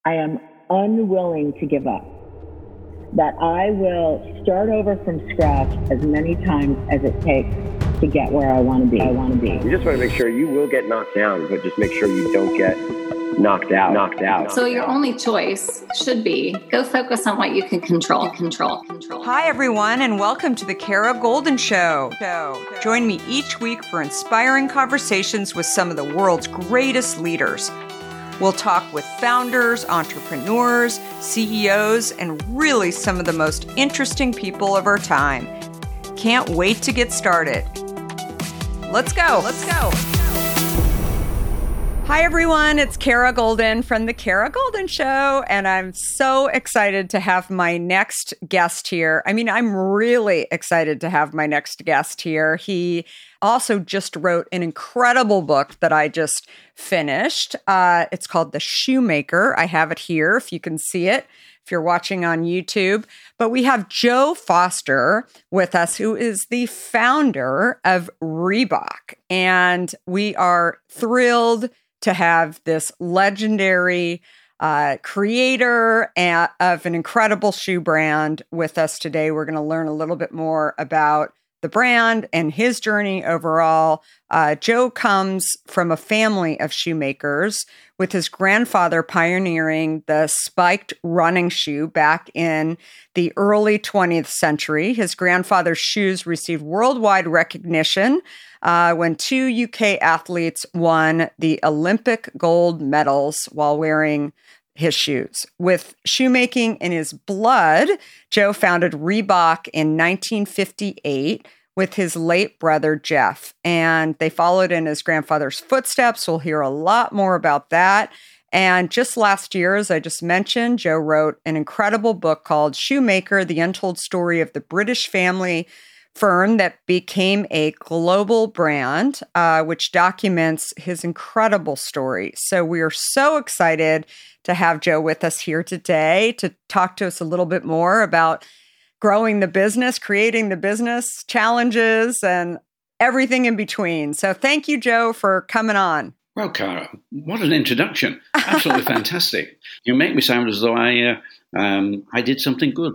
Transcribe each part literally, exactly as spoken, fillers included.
I am unwilling to give up. That I will start over from scratch as many times as it takes to get where I want to be. I want to be. You just want to make sure you will get knocked down, but just make sure you don't get knocked out. Knocked out. So your only choice should be go focus on what you can control. Control. Control. Hi, everyone, and welcome to the Kara Goldin Show. Join me each week for inspiring conversations with some of the world's greatest leaders. We'll talk with founders, entrepreneurs, C E Os, and really some of the most interesting people of our time. Can't wait to get started. Let's go. Let's go. Hi, everyone. It's Kara Goldin from The Kara Goldin Show, and I'm so excited to have my next guest here. I mean, I'm really excited to have my next guest here. He also just wrote an incredible book that I just finished. Uh, it's called The Shoemaker. I have it here if you can see it, if you're watching on YouTube. But we have Joe Foster with us, who is the founder of Reebok. And we are thrilled to have this legendary uh, creator a- of an incredible shoe brand with us today. We're going to learn a little bit more about the brand and his journey overall. Uh, Joe comes from a family of shoemakers, with his grandfather pioneering the spiked running shoe back in the early twentieth century. His grandfather's shoes received worldwide recognition uh, when two U K athletes won the Olympic gold medals while wearing his shoes. With shoemaking in his blood, Joe founded Reebok in nineteen fifty-eight with his late brother, Jeff, and they followed in his grandfather's footsteps. We'll hear a lot more about that. And just last year, as I just mentioned, Joe wrote an incredible book called Shoemaker, The Untold Story of the British Family Firm that became a global brand, uh, which documents his incredible story. So we are so excited to have Joe with us here today to talk to us a little bit more about growing the business, creating the business, challenges, and everything in between. So thank you, Joe, for coming on. Well, Kara, what an introduction. Absolutely fantastic. You make me sound as though I uh, um, I did something good.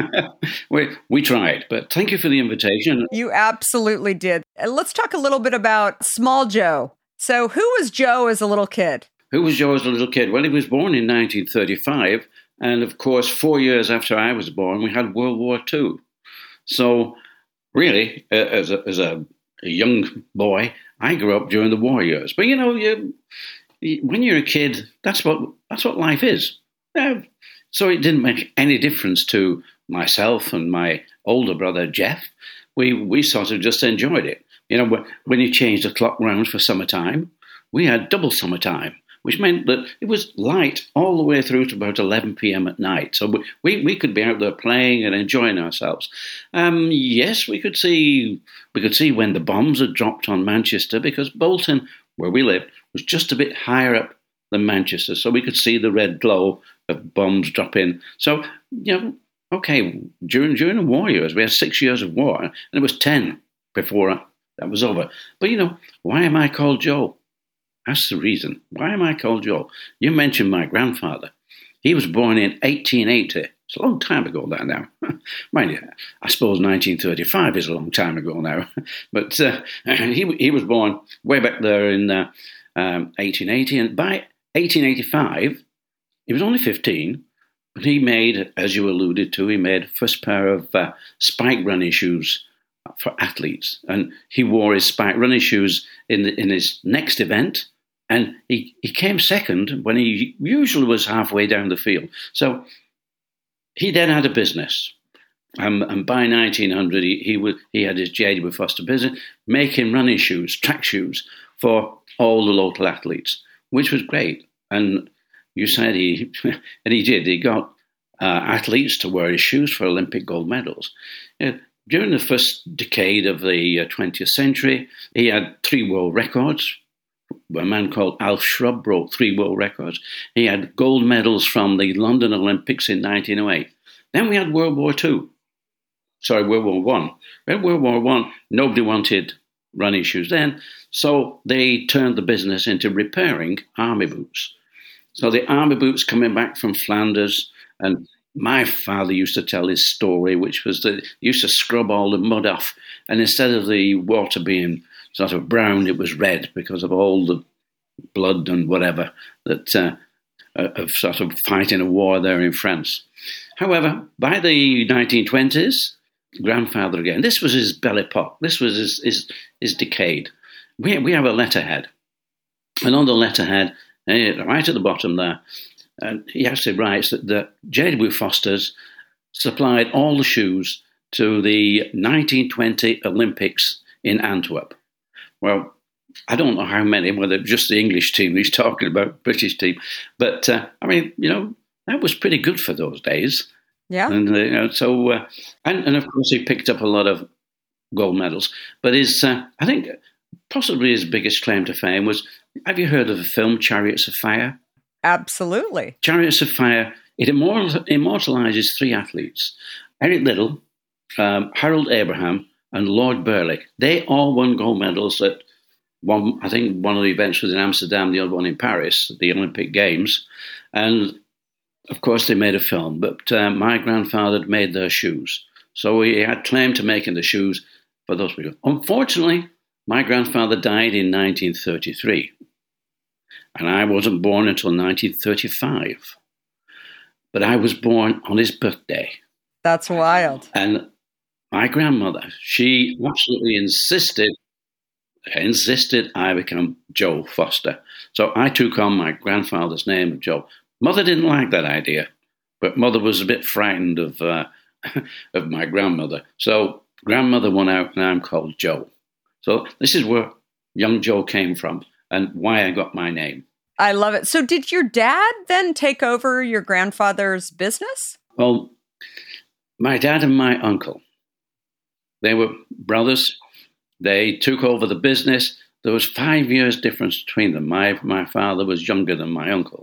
we, we tried, but thank you for the invitation. You absolutely did. Let's talk a little bit about small Joe. So who was Joe as a little kid? Who was Joe as a little kid? Well, he was born in nineteen thirty-five. And of course, four years after I was born, we had World War Two. So really, uh, as, a, as a, a young boy, I grew up during the war years. But you know, you, you, when you're a kid, that's what that's what life is. Uh, so it didn't make any difference to myself and my older brother, Jeff. We, we sort of just enjoyed it. You know, when you changed the clock round for summertime, we had double summertime, which meant that it was light all the way through to about eleven p.m. at night. So we, we could be out there playing and enjoying ourselves. Um, yes, we could see we could see when the bombs had dropped on Manchester, because Bolton, where we lived, was just a bit higher up than Manchester. So we could see the red glow of bombs dropping. So, you know, okay, during, during the war years, we had six years of war, and it was ten before that was over. But, you know, why am I called Joe? That's the reason. Why am I called Joe? You mentioned my grandfather. He was born in eighteen eighty. It's a long time ago that now. Mind you, I suppose nineteen thirty-five is a long time ago now. But uh, he he was born way back there in uh, um, eighteen eighty. And by eighteen eighty-five, he was only fifteen. But he made, as you alluded to, he made the first pair of uh, spike running shoes for athletes. And he wore his spike running shoes in, the, in his next event. And he, he came second when he usually was halfway down the field. So he then had a business. Um, and by nineteen hundred, he he, would, he had his J W Foster business, making running shoes, track shoes, for all the local athletes, which was great. And you said he, and he did, he got uh, athletes to wear his shoes for Olympic gold medals. Uh, during the first decade of the uh, twentieth century, he had three world records. A man called Alf Shrub broke three world records. He had gold medals from the London Olympics in nineteen oh eight. Then we had World War Two. Sorry, World War One. We had World War One. Nobody wanted running shoes then, so they turned the business into repairing army boots. So the army boots coming back from Flanders, and my father used to tell his story, which was that he used to scrub all the mud off, and instead of the water being sort of brown, it was red because of all the blood and whatever that uh, of sort of fighting a war there in France. However, by the nineteen twenties, grandfather again, this was his Belle Epoque, this was his, his, his decade. We, we have a letterhead, and on the letterhead, right at the bottom there, and he actually writes that, that J W Foster's supplied all the shoes to the nineteen twenty Olympics in Antwerp. Well, I don't know how many, whether just the English team he's talking about, British team. But, uh, I mean, you know, that was pretty good for those days. Yeah. And, uh, you know, so, uh, and, and of course he picked up a lot of gold medals. But his, uh, I think possibly his biggest claim to fame was, have you heard of the film Chariots of Fire? Absolutely. Chariots of Fire, it immortal, immortalizes three athletes. Eric Liddell, um, Harold Abraham, and Lloyd Burley. They all won gold medals at one, I think one of the events was in Amsterdam, the other one in Paris, the Olympic Games. And of course they made a film, but uh, my grandfather made their shoes. So he had claim to making the shoes for those people. Unfortunately, my grandfather died in nineteen thirty-three. And I wasn't born until nineteen thirty-five. But I was born on his birthday. That's wild. And my grandmother, she absolutely insisted, insisted I become Joe Foster. So I took on my grandfather's name of Joe. Mother didn't like that idea, but mother was a bit frightened of uh, of my grandmother. So grandmother won out and I'm called Joe. So this is where young Joe came from and why I got my name. I love it. So did your dad then take over your grandfather's business? Well, my dad and my uncle, they were brothers. They took over the business. There was five years difference between them. My, my father was younger than my uncle.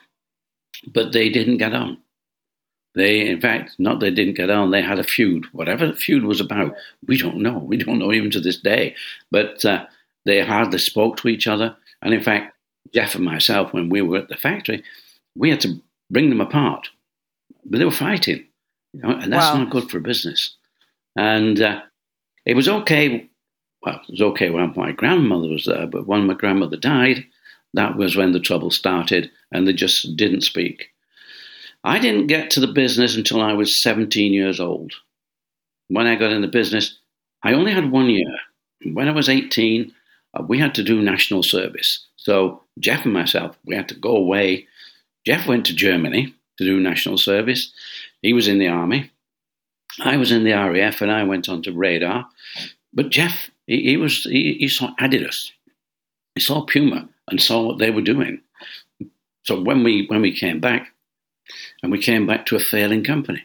But they didn't get on. They, in fact, not they didn't get on, they had a feud. Whatever the feud was about, we don't know. We don't know even to this day. But uh, they hardly spoke to each other. And in fact, Jeff and myself, when we were at the factory, we had to bring them apart. But they were fighting. You know, and that's wow. not good for business. And uh, it was okay. Well, it was okay when my grandmother was there. But when my grandmother died, that was when the trouble started. And they just didn't speak. I didn't get to the business until I was seventeen years old. When I got in the business, I only had one year. When I was eighteen, uh, we had to do national service. So Jeff and myself, we had to go away. Jeff went to Germany to do national service. He was in the army. I was in the R A F and I went on to radar. But Jeff, he, he was he, he saw Adidas. He saw Puma and saw what they were doing. So when we when we came back, and we came back to a failing company.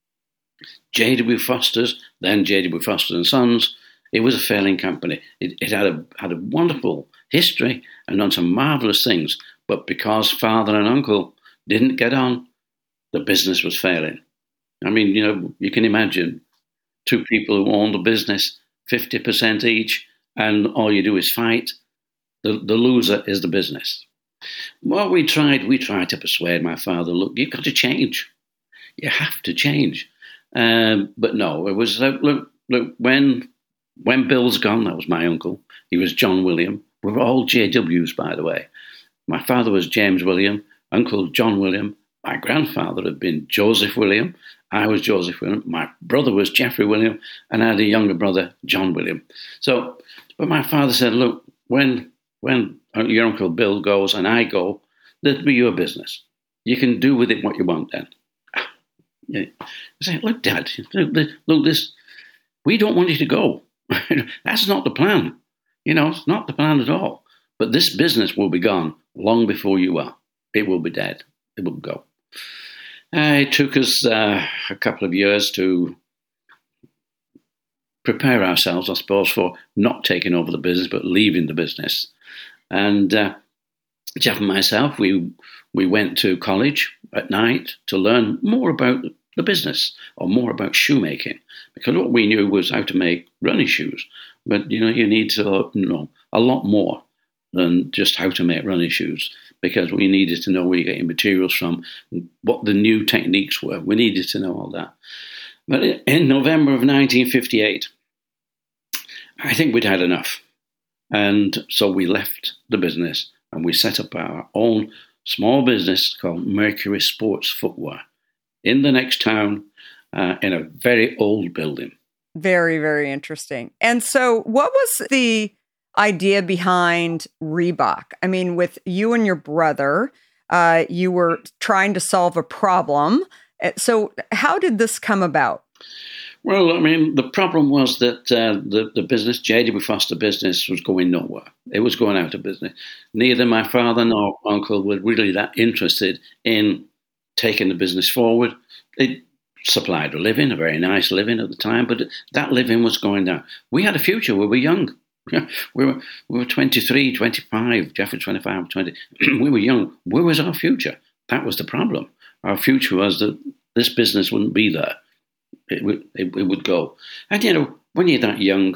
J W Foster's, then J W Foster and Sons, it was a failing company. It, it had a had a wonderful history and done some marvellous things, but because father and uncle didn't get on, the business was failing. I mean, you know, you can imagine two people who own the business, fifty percent each, and all you do is fight. The, the loser is the business. Well, we tried, we tried to persuade my father, look, you've got to change. You have to change. Um, but no, it was, uh, look, look, when when Bill's gone, that was my uncle, he was John William. We were all J Ws, by the way. My father was James William, Uncle John William. My grandfather had been Joseph William. I was Joseph William. My brother was Jeffrey William, and I had a younger brother, John William. So, but my father said, look, when when your Uncle Bill goes and I go, that'll be your business. You can do with it what you want then. I say, look, Dad, look, look, this, we don't want you to go. That's not the plan. You know, it's not the plan at all. But this business will be gone long before you are. It will be dead. It will go. Uh, it took us uh, a couple of years to prepare ourselves, I suppose, for not taking over the business, but leaving the business. And uh, Jeff and myself, we we went to college at night to learn more about the business or more about shoemaking, because what we knew was how to make running shoes. But, you know, you need to know a lot more. than just how to make running shoes, because we needed to know where you're getting materials from, what the new techniques were. We needed to know all that. But in November of nineteen fifty-eight, I think we'd had enough. And so we left the business and we set up our own small business called Mercury Sports Footwear in the next town, uh, in a very old building. Very, very interesting. And so what was the idea behind Reebok? I mean, with you and your brother, uh, you were trying to solve a problem. So how did this come about? Well, I mean, the problem was that uh, the, the business, J W Foster business, was going nowhere. It was going out of business. Neither my father nor uncle were really that interested in taking the business forward. It supplied a living, a very nice living at the time, but that living was going down. We had a future. We were young. We were we were twenty-three, twenty-five, Jeff was twenty-five, twenty. We were young. Where was our future? That was the problem. Our future was that this business wouldn't be there. It would, it, it would go. And, you know, when you're that young,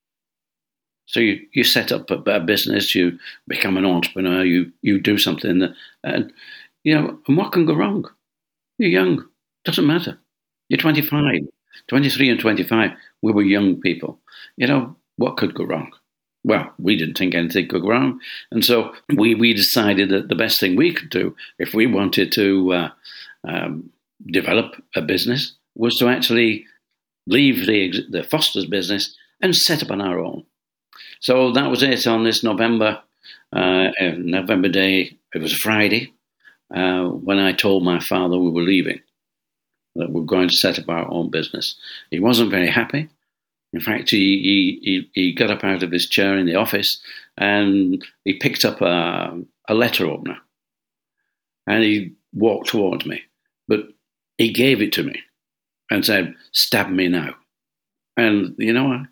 so you, you set up a, a business, you become an entrepreneur, you, you do something, that, and, you know, and what can go wrong? You're young. Doesn't matter. You're twenty-five, twenty-three and twenty-five. We were young people. You know, what could go wrong? Well, we didn't think anything could go wrong. And so we, we decided that the best thing we could do if we wanted to uh, um, develop a business was to actually leave the the Foster's business and set up on our own. So that was it on this November, uh, November day. It was a Friday uh, when I told my father we were leaving, that we were going to set up our own business. He wasn't very happy. In fact, he, he, he got up out of his chair in the office and he picked up a, a letter opener and he walked towards me. But he gave it to me and said, "Stab me now." And, you know,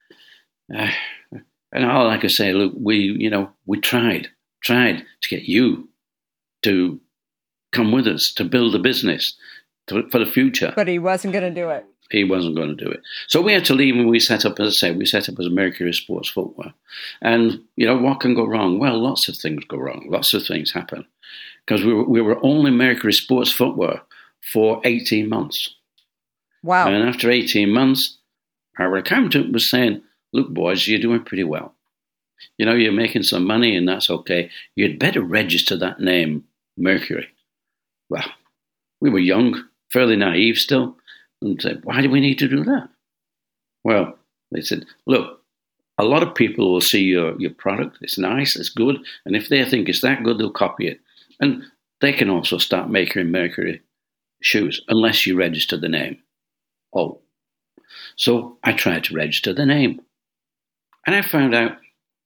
uh, and all I could say, look, we, you know, we tried, tried to get you to come with us, to build a business to, for the future. But he wasn't going to do it. He wasn't going to do it. So we had to leave and we set up, as I say, we set up as Mercury Sports Footwear. And, you know, what can go wrong? Well, lots of things go wrong. Lots of things happen. Because we were, we were only Mercury Sports Footwear for eighteen months. Wow. And after eighteen months, our accountant was saying, "Look, boys, you're doing pretty well. You know, you're making some money and that's okay. You'd better register that name, Mercury." Well, we were young, fairly naive still, and said, "Why do we need to do that?" Well, they said, "Look, a lot of people will see your, your product. It's nice, it's good. And if they think it's that good, they'll copy it. And they can also start making Mercury shoes, unless you register the name." Oh, so I tried to register the name. And I found out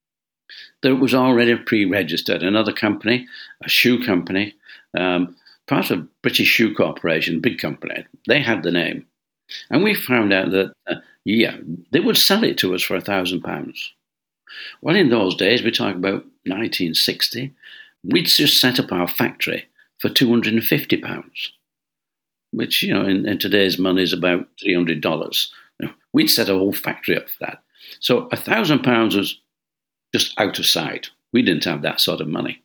that it was already pre-registered. Another company, a shoe company, um, part of British Shoe Corporation, big company, they had the name. And we found out that, uh, yeah, they would sell it to us for a thousand pounds. Well, in those days, we talk about nineteen sixty, we'd just set up our factory for two hundred fifty pounds. Which, you know, in, in today's money is about three hundred dollars. You know, we'd set a whole factory up for that. So a thousand pounds was just out of sight. We didn't have that sort of money.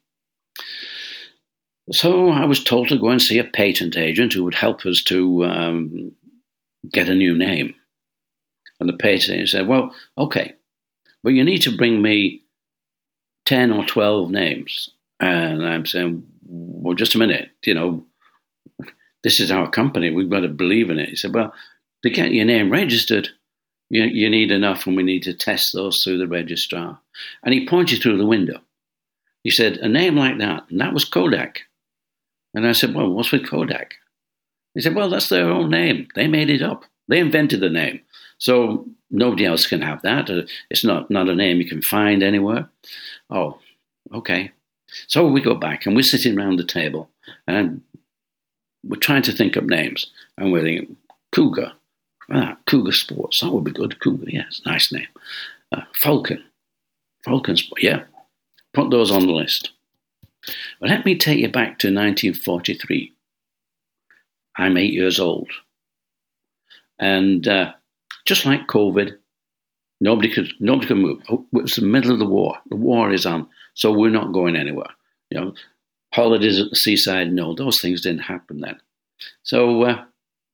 So I was told to go and see a patent agent who would help us to um, get a new name. And the patent agent said, "Well, okay, but you need to bring me ten or twelve names." And I'm saying, "Well, just a minute, you know, this is our company. We've got to believe in it." He said, "Well, to get your name registered, you, you need enough, and we need to test those through the registrar." And he pointed through the window. He said, "A name like that," and that was Kodak. And I said, "Well, what's with Kodak?" He said, "Well, that's their own name. They made it up. They invented the name. So nobody else can have that. It's not, not a name you can find anywhere." Oh, okay. So we go back, and we're sitting around the table, and we're trying to think up names, and we're thinking, Cougar, ah, Cougar Sports, that would be good. Cougar, yes, nice name. Uh, Falcon, Falcon Sport, yeah, put those on the list. But let me take you back to nineteen forty-three. I'm eight years old. And uh, just like COVID, Nobody could nobody could move. It was the middle of the war. The war is on, so we're not going anywhere. You know, holidays at the seaside, no, those things didn't happen then. So, uh,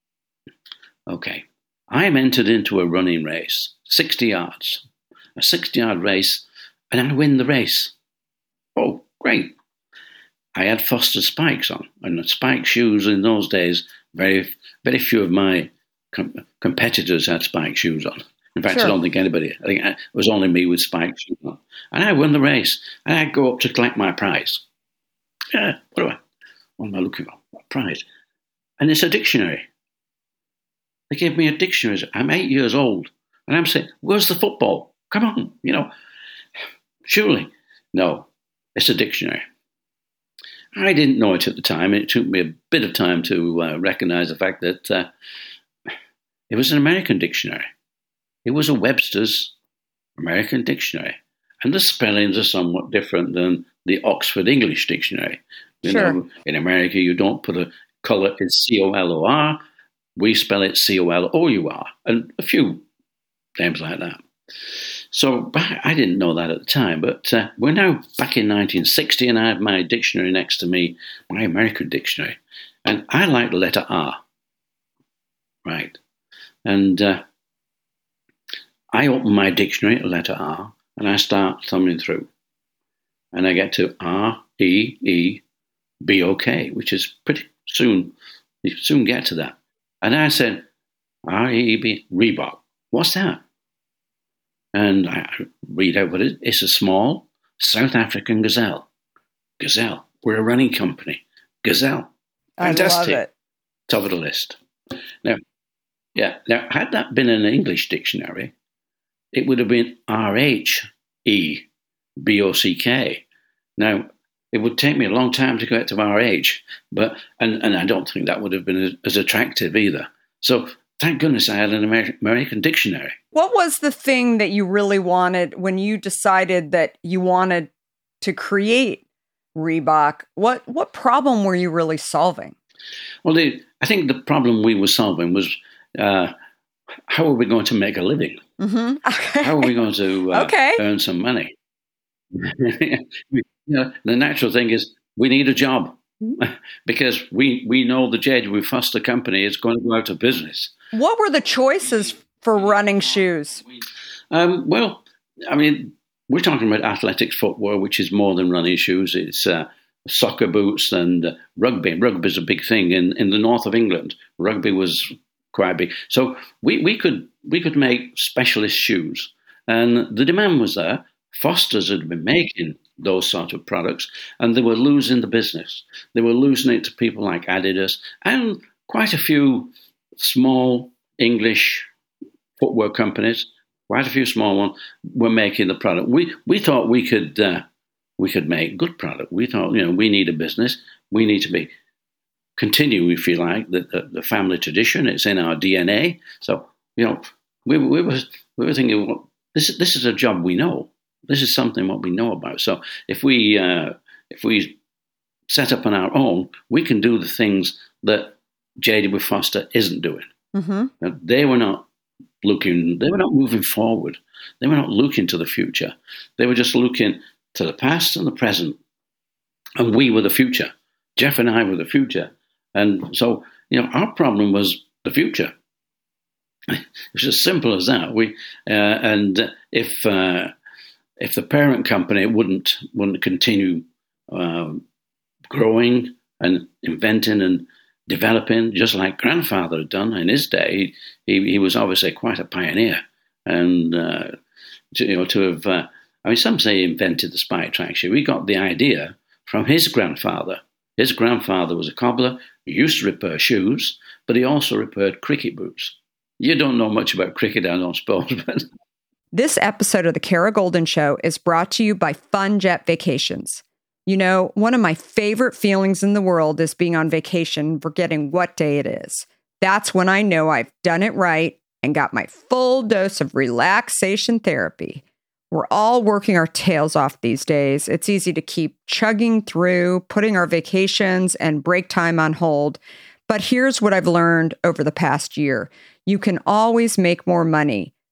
okay, I am entered into a running race, sixty yards, a sixty-yard race, and I win the race. Oh, great. I had Foster spikes on, and the spike shoes in those days, very very few of my com- competitors had spike shoes on. In fact, sure. I don't think anybody, I think it was only me with spike shoes on. And I won the race, and I go up to collect my prize. Yeah, what do I, what am I looking for? What prize? And it's a dictionary. They gave me a dictionary. I'm eight years old, and I'm saying, where's the football? Come on, you know, surely. No, it's a dictionary. I didn't know it at the time. It took me a bit of time to uh, recognize the fact that uh, it was an American dictionary. It was a Webster's American dictionary. And the spellings are somewhat different than the Oxford English Dictionary. You sure. know, in America, you don't put a color, it's C O L O R. We spell it C O L O U R. And a few names like that. So I didn't know that at the time, but uh, we're now back in nineteen sixty, and I have my dictionary next to me, my American dictionary, and I like the letter R, right? And uh, I open my dictionary at letter R, and I start thumbing through, and I get to R E E B O K, which is pretty soon. You soon get to that, and I said R E E B Reebok. What's that? And I read out what it is. It's a small South African gazelle. Gazelle. We're a running company. Gazelle. Fantastic. I love it. Top of the list. Now, yeah. Now, had that been an English dictionary, it would have been R H E B O C K. Now, it would take me a long time to get to R H, but and, and I don't think that would have been as, as attractive either. So, thank goodness I had an American, American dictionary. What was the thing that you really wanted when you decided that you wanted to create Reebok? What what problem were you really solving? Well, the, I think the problem we were solving was uh, how are we going to make a living? Mm-hmm. Okay. How are we going to uh, okay. earn some money? you know, the natural thing is we need a job because we, we know the J W Foster company is going to go out of business. What were the choices for running shoes? Um, well, I mean, we're talking about athletics footwear, which is more than running shoes. It's uh, soccer boots and uh, rugby. Rugby is a big thing in, in the north of England. Rugby was quite big. So we, we could we could make specialist shoes. And the demand was there. Foster's had been making those sort of products, and they were losing the business. They were losing it to people like Adidas and quite a few small English footwear companies, quite a few small ones, were making the product. We we thought we could uh, we could make good product. We thought, you know, we need a business. We need to be continue, if you like, the, the, the family tradition. It's in our D N A. So, you know, we we were we were thinking, well, this this is a job we know. This is something what we know about. So if we uh, if we set up on our own, we can do the things that J W Foster isn't doing. Mm-hmm. Now, they were not looking. They were not moving forward. They were not looking to the future. They were just looking to the past and the present. And we were the future. Jeff and I were the future. And so, you know, our problem was the future. It's as simple as that. We uh, and if uh, if the parent company wouldn't wouldn't continue uh, growing and inventing and developing, just like grandfather had done in his day, he, he was obviously quite a pioneer. And uh, to, you know, to have, uh, I mean, some say he invented the spike track shoe. We got the idea from his grandfather. His grandfather was a cobbler. He used to repair shoes, but he also repaired cricket boots. You don't know much about cricket, I don't suppose, but... This episode of The Kara Goldin Show is brought to you by FunJet Vacations. You know, one of my favorite feelings in the world is being on vacation, forgetting what day it is. That's when I know I've done it right and got my full dose of relaxation therapy. We're all working our tails off these days. It's easy to keep chugging through, putting our vacations and break time on hold. But here's what I've learned over the past year. You can always make more money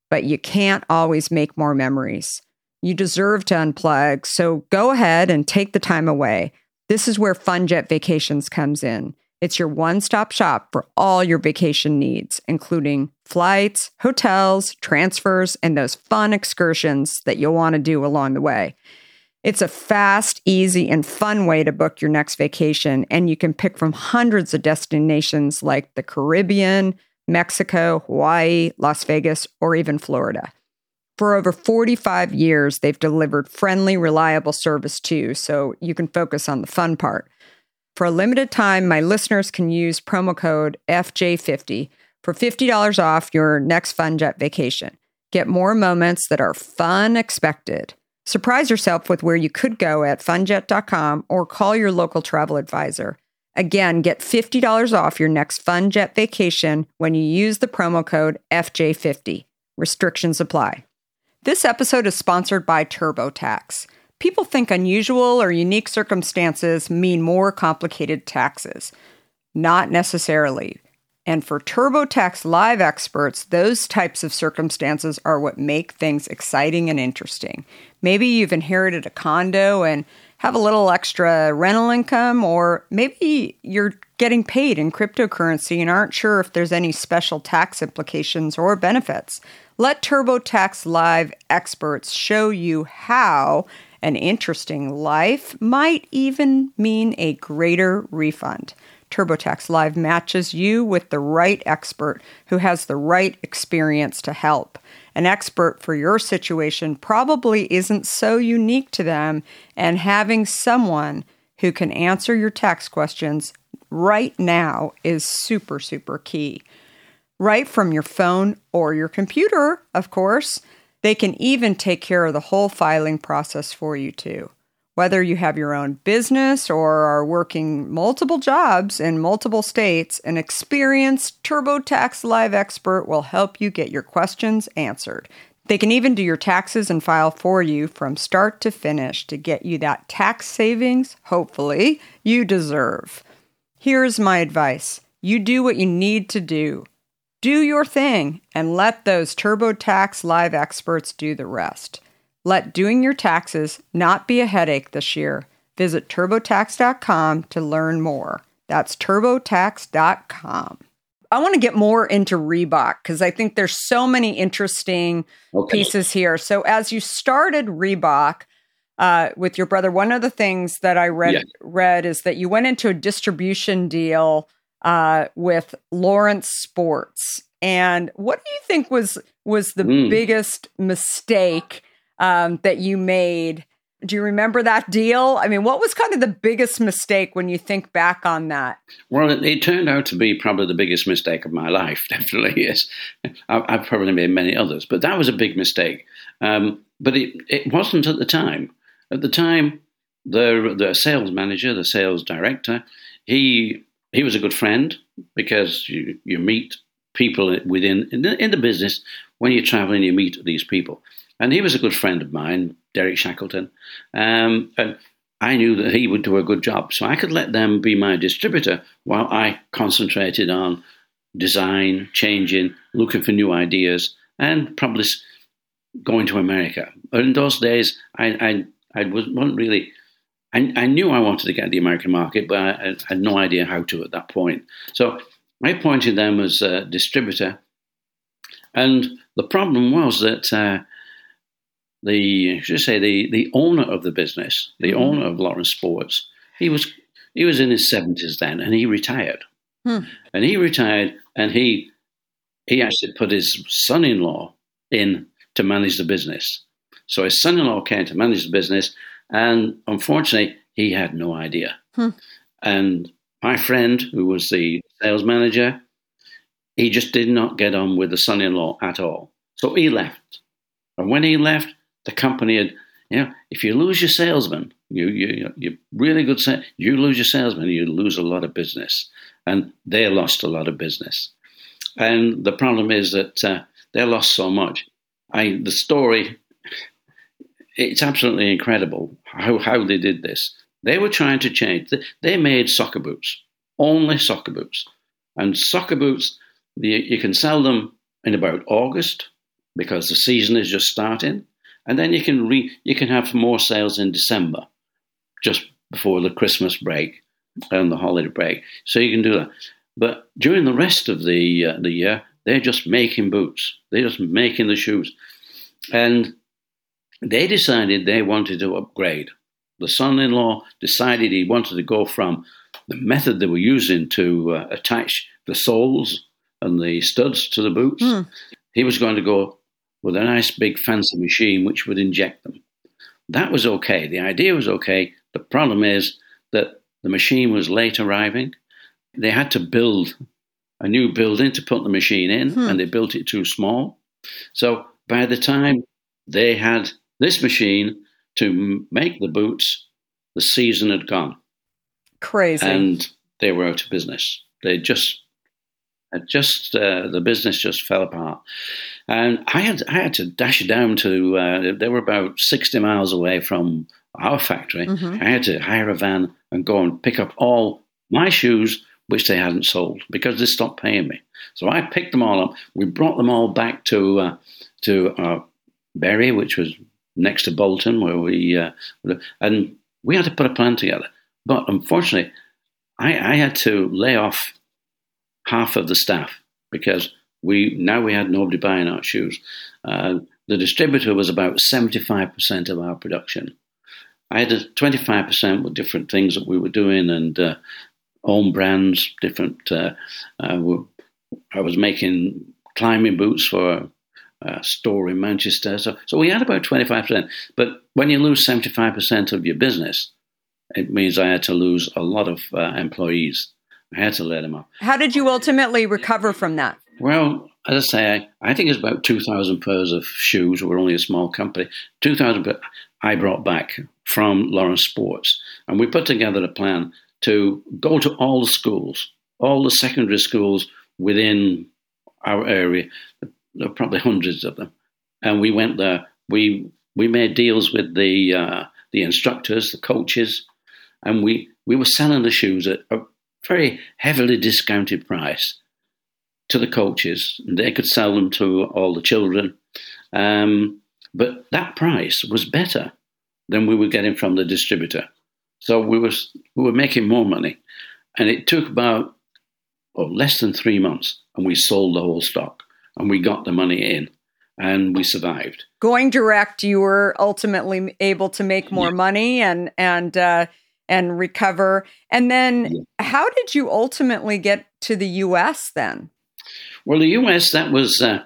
but you can't always make more memories. You deserve to unplug, so go ahead and take the time away. This is where FunJet Vacations comes in. It's your one-stop shop for all your vacation needs, including flights, hotels, transfers, and those fun excursions that you'll want to do along the way. It's a fast, easy, and fun way to book your next vacation, and you can pick from hundreds of destinations like the Caribbean, Mexico, Hawaii, Las Vegas, or even Florida. For over forty-five years, they've delivered friendly, reliable service too, so you can focus on the fun part. For a limited time, my listeners can use promo code F J fifty for fifty dollars off your next FunJet vacation. Get more moments that are fun expected. Surprise yourself with where you could go at funjet dot com or call your local travel advisor. Again, get fifty dollars off your next FunJet vacation when you use the promo code F J fifty. Restrictions apply. This episode is sponsored by TurboTax. People think unusual or unique circumstances mean more complicated taxes. Not necessarily. And for TurboTax Live experts, those types of circumstances are what make things exciting and interesting. Maybe you've inherited a condo and have a little extra rental income, or maybe you're getting paid in cryptocurrency and aren't sure if there's any special tax implications or benefits. Let TurboTax Live experts show you how an interesting life might even mean a greater refund. TurboTax Live matches you with the right expert who has the right experience to help. An expert for your situation probably isn't so unique to them, and having someone who can answer your tax questions right now is super, super key. Right from your phone or your computer, of course. They can even take care of the whole filing process for you too. Whether you have your own business or are working multiple jobs in multiple states, an experienced TurboTax Live expert will help you get your questions answered. They can even do your taxes and file for you from start to finish to get you that tax savings, hopefully, you deserve. Here's my advice. You do what you need to do. Do your thing and let those TurboTax Live experts do the rest. Let doing your taxes not be a headache this year. Visit turbotax dot com to learn more. That's turbotax dot com. I want to get more into Reebok because I think there's so many interesting okay. pieces here. So as you started Reebok uh, with your brother, one of the things that I read, yeah. read is that you went into a distribution deal uh, with Lawrence Sports. And what do you think was was the mm. biggest mistake um, that you made? Do you remember that deal? I mean, what was kind of the biggest mistake when you think back on that? Well, it, it turned out to be probably the biggest mistake of my life, definitely, yes. I, I've probably made many others, but that was a big mistake. Um, but it, it wasn't at the time. At the time, the the sales manager, the sales director, he he was a good friend because you, you meet people within in the, in the business. When you're traveling, you meet these people. And he was a good friend of mine, Derek Shackleton, um, and I knew that he would do a good job. So I could let them be my distributor while I concentrated on design, changing, looking for new ideas, and probably going to America. But in those days, I, I, I wasn't really, I, I knew I wanted to get the American market, but I, I had no idea how to at that point. So I appointed them as a distributor. And the problem was that uh, the, should I say, the, the owner of the business, the mm-hmm. owner of Lawrence Sports, he was he was in his seventies then, and he retired. Hmm. And he retired, and he he actually put his son-in-law in to manage the business. So his son-in-law came to manage the business, and unfortunately, he had no idea. Hmm. And my friend, who was the sales manager, he just did not get on with the son-in-law at all. So he left. And when he left, the company had, you know, if you lose your salesman, you, you, you're really good, you lose your salesman, you lose a lot of business. And they lost a lot of business. And the problem is that uh, they lost so much. I, the story, it's absolutely incredible how, how they did this. They were trying to change. They made soccer boots, only soccer boots. And soccer boots, you, you can sell them in about August, because the season is just starting. And then you can re, you can have more sales in December, just before the Christmas break and the holiday break. So you can do that. But during the rest of the uh, the year, they're just making boots. They're just making the shoes. And they decided they wanted to upgrade. The son-in-law decided he wanted to go from the method they were using to uh, attach the soles and the studs to the boots. Mm. He was going to go with a nice big fancy machine which would inject them. That was okay. The idea was okay. The problem is that the machine was late arriving. They had to build a new building to put the machine in, hmm. and they built it too small. So by the time they had this machine to make the boots, the season had gone. Crazy. And they were out of business. They just, just uh, the business just fell apart. And I had I had to dash down to, uh, they were about sixty miles away from our factory. Mm-hmm. I had to hire a van and go and pick up all my shoes, which they hadn't sold, because they stopped paying me. So I picked them all up. We brought them all back to uh, to uh, Bury, which was next to Bolton, where we uh, and we had to put a plan together. But unfortunately, I, I had to lay off half of the staff because we now we had nobody buying our shoes. Uh, the distributor was about seventy-five percent of our production. I had twenty-five percent with different things that we were doing and uh, own brands, different. Uh, uh, I was making climbing boots for a store in Manchester. So, so we had about twenty-five percent. But when you lose seventy-five percent of your business, it means I had to lose a lot of uh, employees. I had to let them off. How did you ultimately recover from that? Well, as I say, I, I think it's about two thousand pairs of shoes. We're only a small company. two thousand I brought back from Lawrence Sports. And we put together a plan to go to all the schools, all the secondary schools within our area. There were probably hundreds of them. And we went there. We we made deals with the uh, the instructors, the coaches, and we, we were selling the shoes at a very heavily discounted price to the coaches. And they could sell them to all the children. Um, but that price was better than we were getting from the distributor. So we were we were making more money. And it took about well, less than three months, and we sold the whole stock. And we got the money in, and we survived. Going direct, you were ultimately able to make more yeah. money and and uh, and recover. And then, yeah. how did you ultimately get to the U S then? Well, the U S that was uh,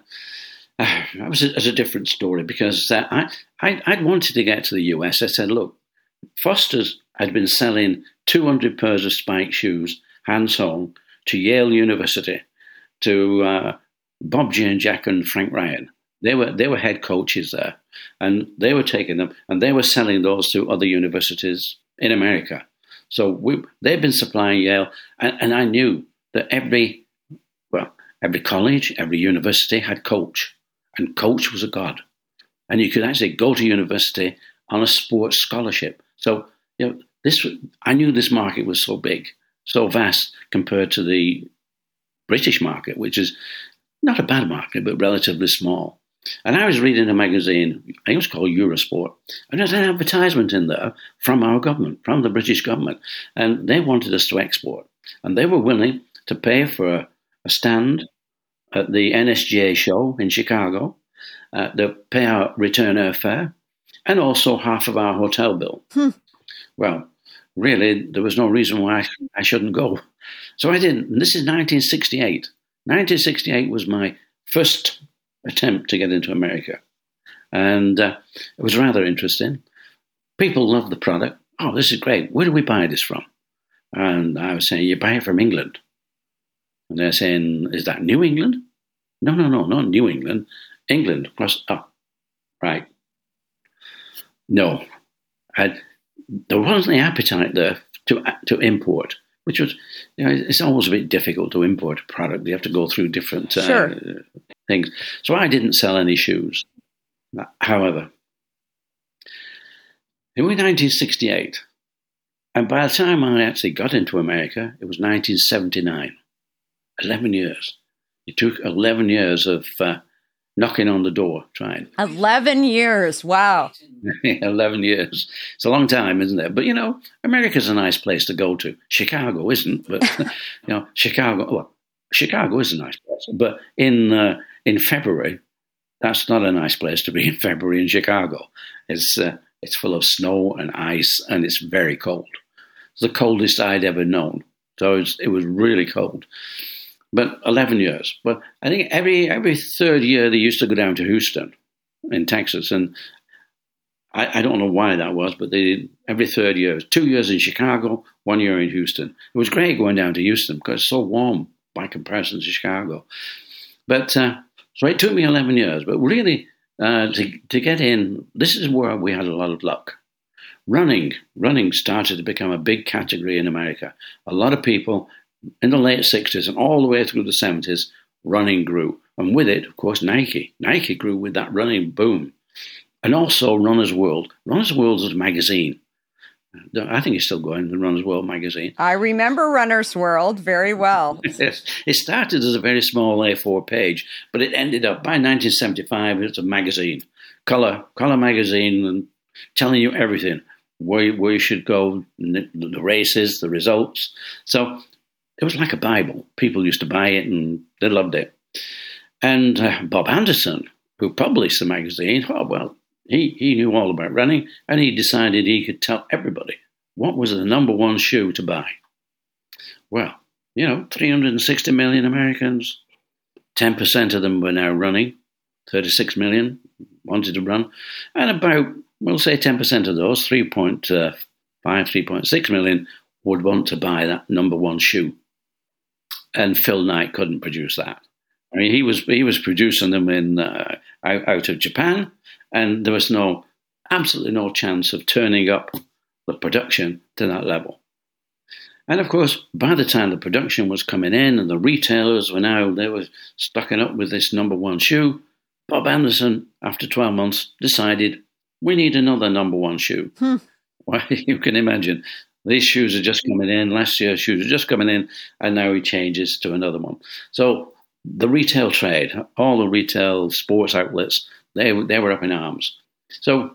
uh, that was a, was a different story because uh, I, I I'd wanted to get to the U S. I said, look, Foster's had been selling two hundred pairs of spike shoes, hand sewn, to Yale University, to uh, Bob Jane Jack and Frank Ryan. They were they were head coaches there, and they were taking them and they were selling those to other universities in America. So we, they've been supplying Yale, and, and I knew that every well every college, every university had coach, and coach was a god, and you could actually go to university on a sports scholarship. So you know this I knew this market was so big, so vast compared to the British market, which is not a bad market, but relatively small. And I was reading a magazine, I think it was called Eurosport, and there's an advertisement in there from our government, from the British government, and they wanted us to export. And they were willing to pay for a, a stand at the N S G A show in Chicago, uh, they pay our return airfare, and also half of our hotel bill. Hmm. Well, really, there was no reason why I shouldn't go. So I didn't. And this is nineteen sixty-eight. nineteen sixty-eight was my first attempt to get into America. And uh, it was rather interesting. People loved the product. Oh, this is great. Where do we buy this from? And I was saying, you buy it from England. And they're saying, is that New England? No, no, no, not New England. England. Plus, oh, right. No. I, there wasn't the appetite there to to import. Which was, you know, it's always a bit difficult to import a product. You have to go through different uh, sure. things. So I didn't sell any shoes. However, it was nineteen sixty-eight. And by the time I actually got into America, it was nineteen seventy-nine. eleven years. It took eleven years of uh, knocking on the door, trying. eleven years. Wow. eleven years. It's a long time, isn't it? But, you know, America's a nice place to go to. Chicago isn't, but, you know, Chicago, well, Chicago is a nice place. But in uh, in February, that's not a nice place to be in February in Chicago. It's uh, it's full of snow and ice, and it's very cold. It's the coldest I'd ever known. So it was, it was really cold. But eleven years. But I think every every third year they used to go down to Houston in Texas. And I, I don't know why that was, but they did every third year. Two years in Chicago, one year in Houston. It was great going down to Houston because it's so warm by comparison to Chicago. But uh, so it took me eleven years. But really, uh, to, to get in, this is where we had a lot of luck. Running, running started to become a big category in America. A lot of people in the late sixties and all the way through the seventies, running grew. And with it, of course, Nike. Nike grew with that running boom. And also Runner's World. Runner's World is a magazine. I think it's still going, the Runner's World magazine. I remember Runner's World very well. Yes. It started as a very small A four page, but it ended up, by nineteen seventy-five, it's a magazine. Color, color magazine, and telling you everything. Where, where you should go, the races, the results. So it was like a Bible. People used to buy it and they loved it. And uh, Bob Anderson, who published the magazine, oh, well, he, he knew all about running, and he decided he could tell everybody what was the number one shoe to buy. Well, you know, three hundred sixty million Americans, ten percent of them were now running, thirty-six million wanted to run, and about, we'll say ten percent of those, three point five, three point six million, would want to buy that number one shoe. And Phil Knight couldn't produce that. I mean, he was he was producing them in uh, out, out of Japan, and there was no, absolutely no chance of turning up the production to that level. And of course, by the time the production was coming in and the retailers were now, they were stocking up with this number one shoe, Bob Anderson, after twelve months, decided, we need another number one shoe. Hmm. Well, you can imagine. These shoes are just coming in. Last year's shoes are just coming in, and now he changes to another one. So the retail trade, all the retail sports outlets, they they were up in arms. So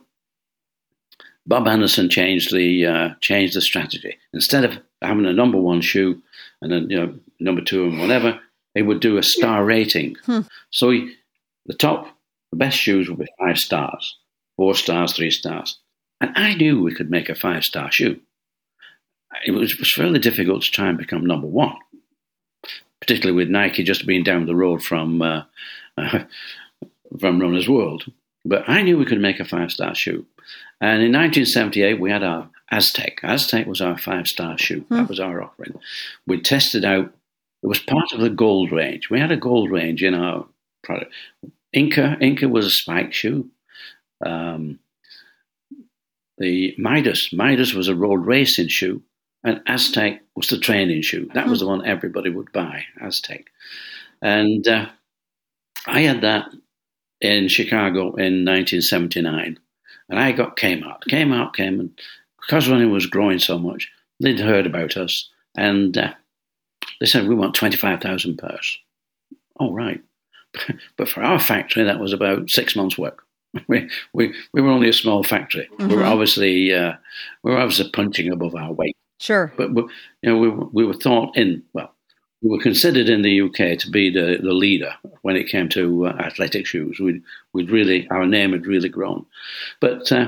Bob Anderson changed the uh, changed the strategy. Instead of having a number one shoe and then, you know, number two and whatever, he would do a star rating. Hmm. So he, the top, the best shoes would be five stars, four stars, three stars, and I knew we could make a five star shoe. It was, it was fairly difficult to try and become number one, particularly with Nike just being down the road from uh, uh, from Runner's World. But I knew we could make a five-star shoe. And in nineteen seventy-eight, we had our Aztec. Aztec was our five-star shoe. Hmm. That was our offering. We tested out. It was part of the gold range. We had a gold range in our product. Inca, Inca was a spike shoe. Um, the Midas, Midas was a road racing shoe. And Aztec was the training shoe. That was the one everybody would buy, Aztec. And uh, I had that in Chicago in nineteen seventy-nine. And I got Kmart. Kmart came, and because running was growing so much, they'd heard about us. And uh, they said, we want twenty-five thousand pairs. Oh, right. But for our factory, that was about six months' work. We we, we were only a small factory. Mm-hmm. We were obviously uh, we were obviously punching above our weight. Sure. But, you know, we, we were thought in, well, we were considered in the U K to be the, the leader when it came to uh, athletic shoes. We'd, we'd really, our name had really grown. But uh,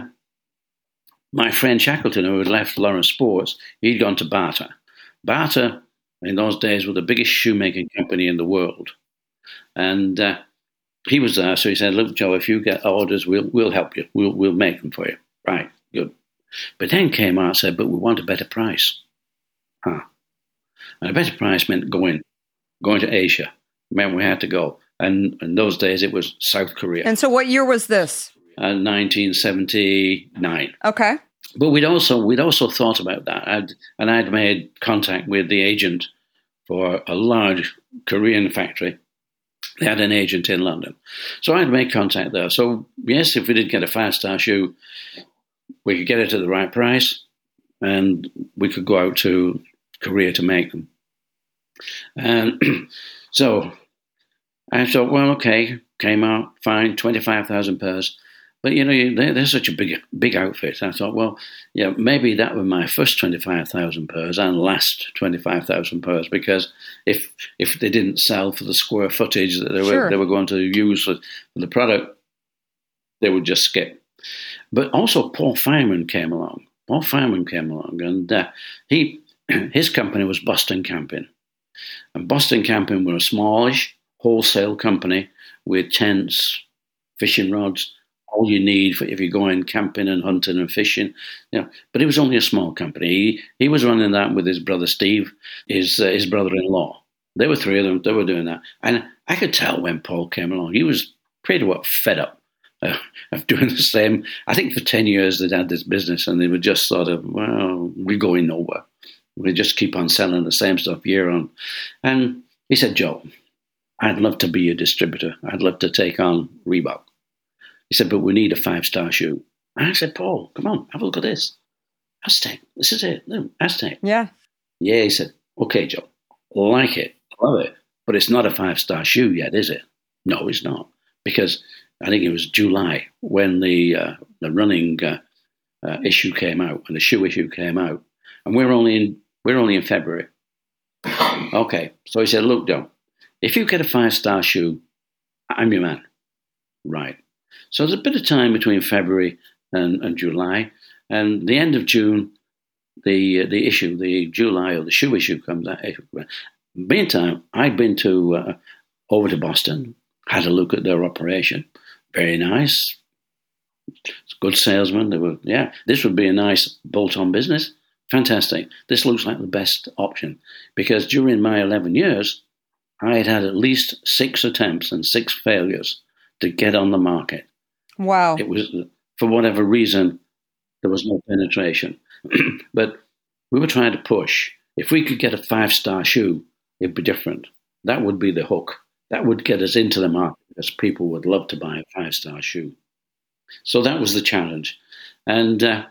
my friend Shackleton, who had left Lawrence Sports, he'd gone to Bata. Bata, in those days, were the biggest shoemaking company in the world. And uh, he was there, so he said, look, Joe, if you get orders, we'll we'll help you. We'll, we'll make them for you. Right, good. But then Kmart and said, but we want a better price. Huh. And a better price meant going, going to Asia. It meant we had to go. And in those days, it was South Korea. And so what year was this? Uh, nineteen seventy-nine. Okay. But we'd also we'd also thought about that. I'd, and I'd made contact with the agent for a large Korean factory. They had an agent in London. So I'd made contact there. So, yes, if we did get a five-star shoe, we could get it at the right price, and we could go out to Korea to make them. And so I thought, well, okay, came out fine, twenty-five thousand pairs. But, you know, they're, they're such a big big outfit. I thought, well, yeah, maybe that was my first twenty-five thousand pairs and last twenty-five thousand pairs, because if if they didn't sell for the square footage that they were, Sure. they were going to use for, for the product, they would just skip. But also Paul Fireman came along. Paul Fireman came along, and uh, he his company was Boston Camping. And Boston Camping were a smallish wholesale company with tents, fishing rods, all you need for if you're going camping and hunting and fishing. You know, but it was only a small company. He, he was running that with his brother Steve, his uh, his brother-in-law. There were three of them. They were doing that. And I could tell when Paul came along, he was pretty well fed up uh, of doing the same. I think for ten years they'd had this business and they were just sort of, well, we're going nowhere. We just keep on selling the same stuff year on. And he said, Joe, I'd love to be a distributor. I'd love to take on Reebok. He said, but we need a five-star shoe. And I said, Paul, come on, have a look at this. Aztec, this is it. No, Aztec. Yeah. Yeah, he said, okay, Joe, like it, love it, but it's not a five-star shoe yet, is it? No, it's not. Because I think it was July when the uh, the running uh, uh, issue came out, when the shoe issue came out. And we're only in we're only in February. Okay, so he said, look, Joe, if you get a five-star shoe, I'm your man. Right. So there's a bit of time between February and, and July, and the end of June, the uh, the issue, the July or the shoe issue comes out. Meantime, I'd been to uh, over to Boston, had a look at their operation. Very nice, good salesman. They were, yeah, this would be a nice bolt-on business. Fantastic. This looks like the best option, because during my eleven years, I had had at least six attempts and six failures to get on the market. Wow. It was, for whatever reason, there was no penetration. But we were trying to push. If we could get a five-star shoe, it'd be different. That would be the hook. That would get us into the market, because people would love to buy a five-star shoe. So that was the challenge. And uh,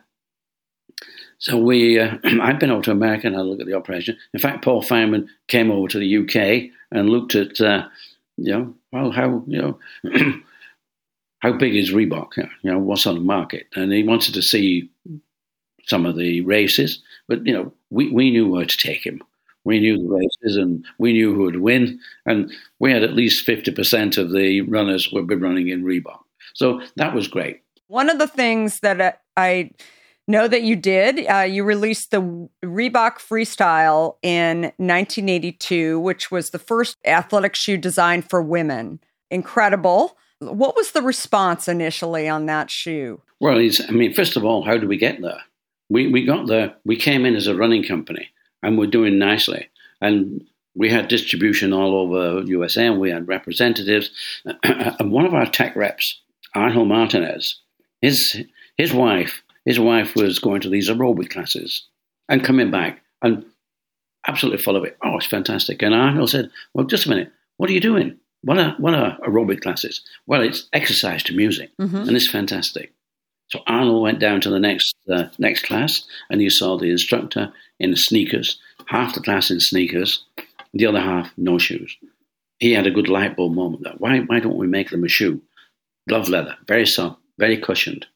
so we, uh, I've been over to America and had a look at the operation. In fact, Paul Fireman came over to the U K and looked at, uh, you know, well, how, you know, how big is Reebok? You know, what's on the market? And he wanted to see some of the races, but, you know, we, we knew where to take him. We knew the races and we knew who would win. And we had at least fifty percent of the runners would be running in Reebok. So that was great. One of the things that I know that you did, uh, you released the Reebok Freestyle in nineteen eighty-two, which was the first athletic shoe designed for women. Incredible. What was the response initially on that shoe? Well, it's, I mean, first of all, how did we get there? We we got there, we came in as a running company and we're doing nicely. And we had distribution all over U S A and we had representatives. And one of our tech reps, Arnold Martinez, his his wife, his wife was going to these aerobic classes and coming back and absolutely full of it. Oh, it's fantastic. And Arnold said, well, just a minute, what are you doing? What are, what are aerobic classes? Well, it's exercise to music, mm-hmm. and it's fantastic. So Arnold went down to the next uh, next class, and you saw the instructor in sneakers, half the class in sneakers, the other half no shoes. He had a good light bulb moment there. Why, why don't we make them a shoe? Glove leather, very soft, very cushioned.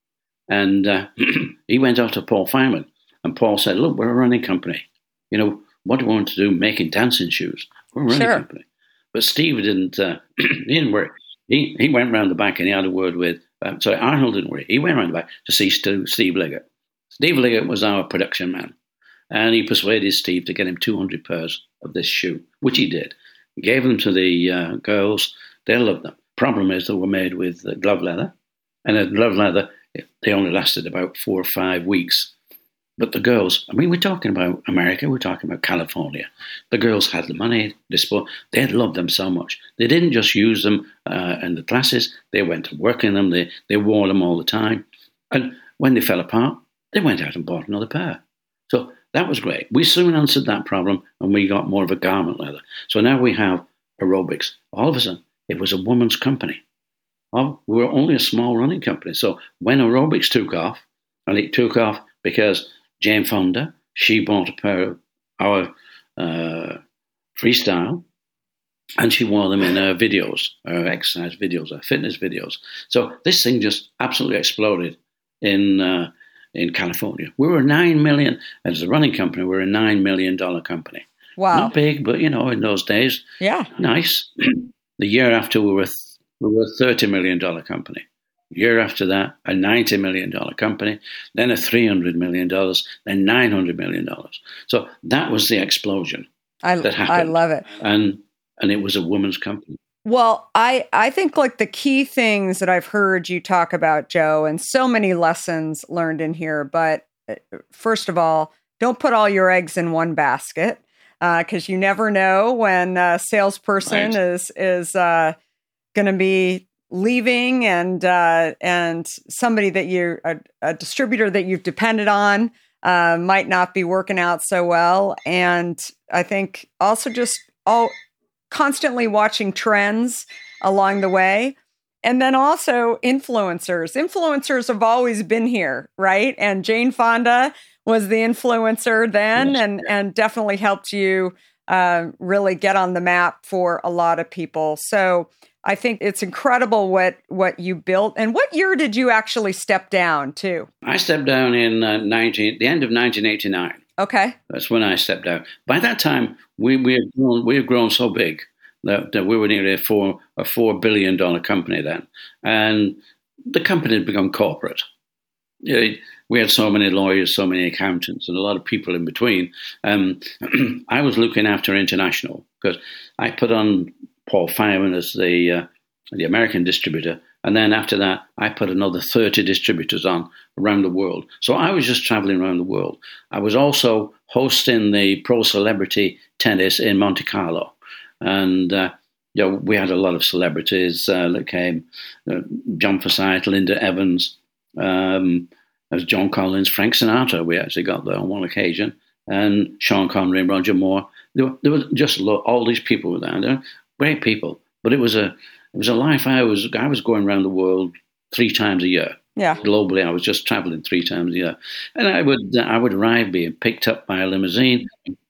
And uh, he went out to Paul Fireman, and Paul said, look, we're a running company. You know, what do we want to do? Making dancing shoes. We're a running Sure. company. But Steve didn't, uh, he didn't worry. He, he went round the back and he had a word with, uh, sorry, Arnold didn't worry. He went round the back to see St- Steve Liggett. Steve Liggett was our production man. And he persuaded Steve to get him two hundred pairs of this shoe, which he did. He gave them to the uh, girls. They loved them. Problem is they were made with uh, glove leather. And the glove leather, they only lasted about four or five weeks. But the girls, I mean, we're talking about America, we're talking about California. The girls had the money, they loved them so much. They didn't just use them uh, in the classes, they went to work in them, they, they wore them all the time. And when they fell apart, they went out and bought another pair. So that was great. We soon answered that problem and we got more of a garment leather. So now we have aerobics. All of a sudden, it was a woman's company. Well, we were only a small running company. So when aerobics took off, and it took off because Jane Fonda, she bought a pair of our uh, Freestyle, And she wore them in her videos, her exercise videos, her fitness videos. So this thing just absolutely exploded in uh, in California. We were a nine million, as a running company, we were a nine million dollar company. Wow. Not big, but, you know, in those days, yeah, nice. The year after, we were, th- we were a thirty million dollar company. Year after that, a ninety million dollar company, then a three hundred million dollars, then nine hundred million dollars. So that was the explosion I, that happened. I love it. And and it was a woman's company. Well, I, I think like the key things that I've heard you talk about, Joe, and so many lessons learned in here. But first of all, don't put all your eggs in one basket, because uh, you never know when a salesperson right. is is uh, going to be leaving, and uh, and somebody that you a, a distributor that you've depended on uh, might not be working out so well. And I think also just all. constantly watching trends along the way. And then also influencers. Influencers have always been here, right? And Jane Fonda was the influencer then, yes. and, and definitely helped you uh, really get on the map for a lot of people. So I think it's incredible what, what you built. And what year did you actually step down to? I stepped down in uh, nineteen, the end of nineteen eighty-nine. Okay. That's when I stepped out. By that time, we we had grown, we had grown so big that, that we were nearly a four a four billion dollar company then, and the company had become corporate. You know, we had so many lawyers, so many accountants, and a lot of people in between. Um, I was looking after international because I put on Paul Fireman as the uh, the American distributor. And then after that, I put another thirty distributors on around the world. So I was just traveling around the world. I was also hosting the Pro Celebrity Tennis in Monte Carlo. And, uh, you know, we had a lot of celebrities uh, that came. Uh, John Forsythe, Linda Evans, um, as John Collins, Frank Sinatra, we actually got there on one occasion. And Sean Connery and Roger Moore. There were, there were just lo- all these people were there. They were great people. But it was a... It was a life I was I was going around the world three times a year. Yeah. Globally, I was just traveling three times a year. And I would I would arrive being picked up by a limousine,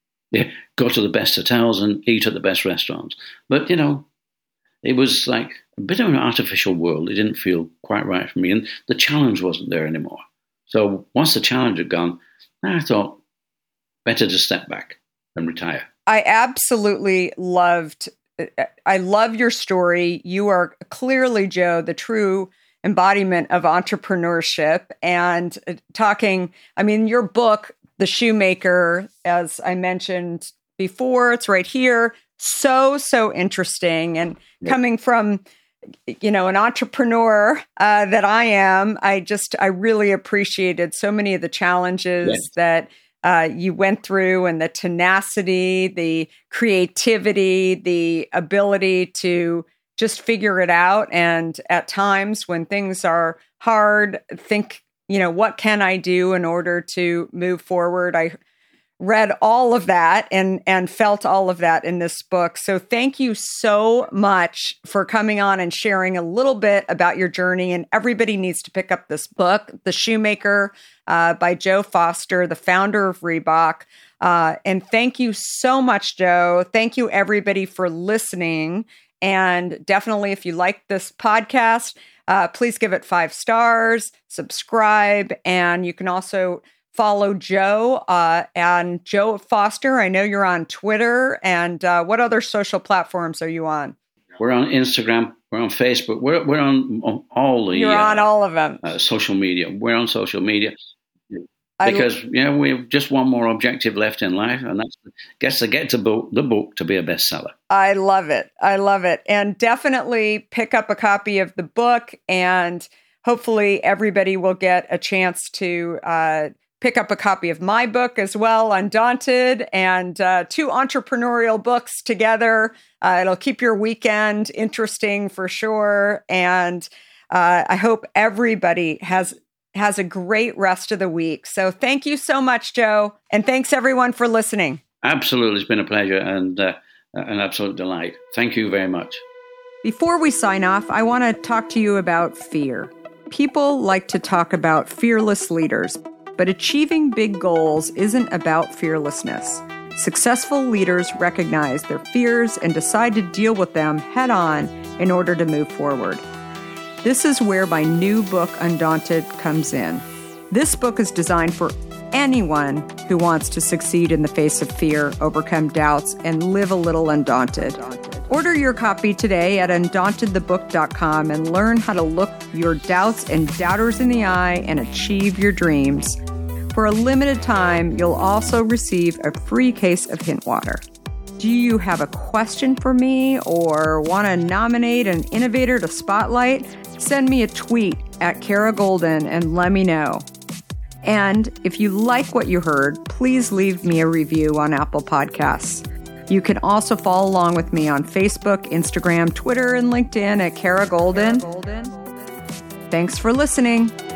go to the best hotels and eat at the best restaurants. But, you know, it was like a bit of an artificial world. It didn't feel quite right for me. And the challenge wasn't there anymore. So once the challenge had gone, I thought, better to step back and retire. I absolutely loved I love your story. You are clearly, Joe, the true embodiment of entrepreneurship. And talking, I mean, your book, The Shoemaker, as I mentioned before, it's right here. So, so interesting. And yeah. coming from, you know, an entrepreneur uh, that I am, I just, I really appreciated so many of the challenges yeah. that Uh, you went through, and the tenacity, the creativity, the ability to just figure it out. And at times when things are hard, think, you know, what can I do in order to move forward? I read all of that and, and felt all of that in this book. So thank you so much for coming on and sharing a little bit about your journey. And everybody needs to pick up this book, The Shoemaker, uh, by Joe Foster, the founder of Reebok. Uh, and thank you so much, Joe. Thank you, everybody, for listening. And definitely, if you like this podcast, uh, please give it five stars, subscribe, and you can also follow Joe uh, and Joe Foster. I know you're on Twitter. And uh, what other social platforms are you on? We're on Instagram. We're on Facebook. We're we're on all the. You're uh, on all of them. Uh, social media. We're on social media because I, you know we have just one more objective left in life, and that's gets to get to book, the book to be a bestseller. I love it. I love it, and definitely pick up a copy of the book, and hopefully everybody will get a chance to. Uh, Pick up a copy of my book as well, Undaunted, and uh, two entrepreneurial books together. Uh, it'll keep your weekend interesting for sure. And uh, I hope everybody has has a great rest of the week. So thank you so much, Joe. And thanks everyone for listening. Absolutely. It's been a pleasure and uh, an absolute delight. Thank you very much. Before we sign off, I want to talk to you about fear. People like to talk about fearless leaders. But achieving big goals isn't about fearlessness. Successful leaders recognize their fears and decide to deal with them head on in order to move forward. This is where my new book, Undaunted, comes in. This book is designed for anyone who wants to succeed in the face of fear, overcome doubts, and live a little undaunted. Order your copy today at undaunted the book dot com and learn how to look your doubts and doubters in the eye and achieve your dreams. For a limited time, you'll also receive a free case of hint water. Do you have a question for me or want to nominate an innovator to spotlight? Send me a tweet at Kara Goldin and let me know. And if you like what you heard, please leave me a review on Apple Podcasts. You can also follow along with me on Facebook, Instagram, Twitter, and LinkedIn at Kara Goldin. Thanks for listening.